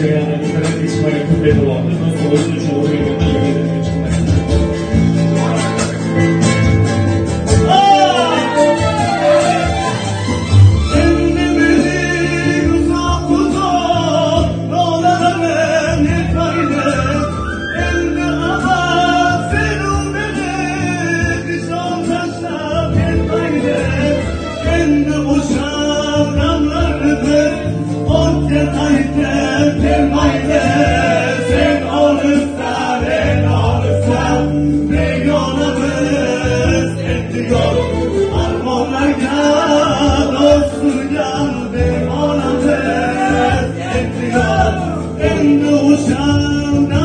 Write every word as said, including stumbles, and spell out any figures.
Siciliana, differentissima che tutte le donne, non solo se ci vuole che non le vede che ci in the ocean.